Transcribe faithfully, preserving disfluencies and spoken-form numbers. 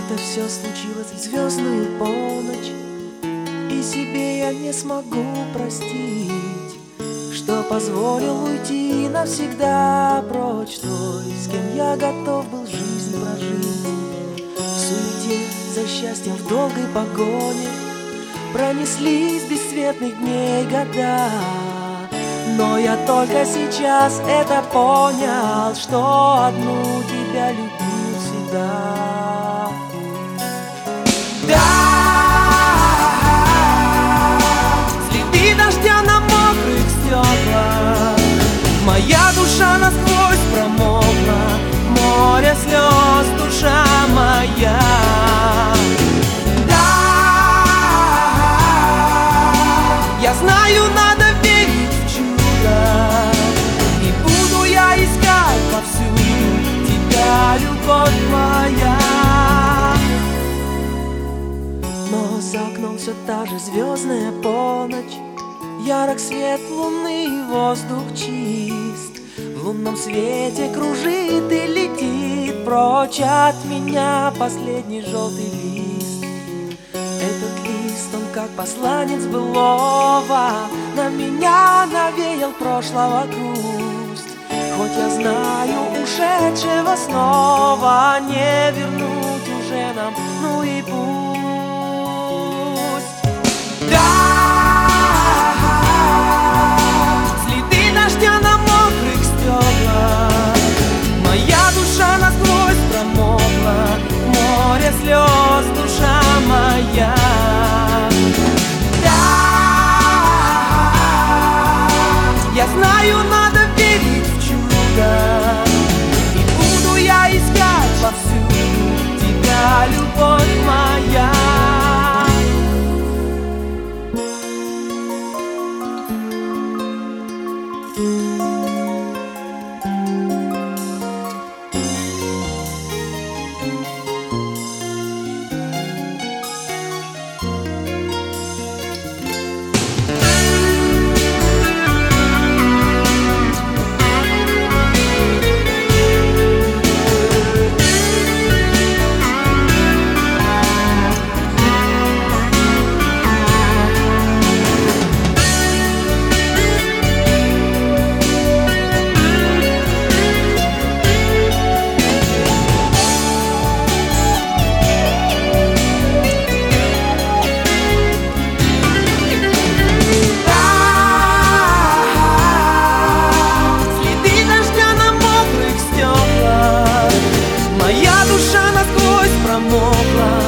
Это все случилось в звездную полночь, и себе я не смогу простить, что позволил уйти навсегда прочь той, с кем я готов был жизнь прожить. В суете за счастьем в долгой погоне пронеслись бесцветных дней года, но я только сейчас это понял, что одну тебя любил всегда. Да, следы дождя на мокрых стеклах, моя душа насквозь промокла, море слез, душа моя. Да, я знаю, надо верить в чудо, и буду я искать повсюду тебя, любовь моя. Но за окном все та же звездная полночь, ярок свет луны и воздух чист. В лунном свете кружит и летит прочь от меня последний желтый лист. Этот лист, он как посланец былого, на меня навеял прошлого грусть. Хоть я знаю, ушедшего снова не вернуть уже нам, ну и пусть. Слез, душа моя. Да, я знаю, надо верить в чудо, и буду я искать повсюду тебя, любовь моя. Моя душа насквозь промокла,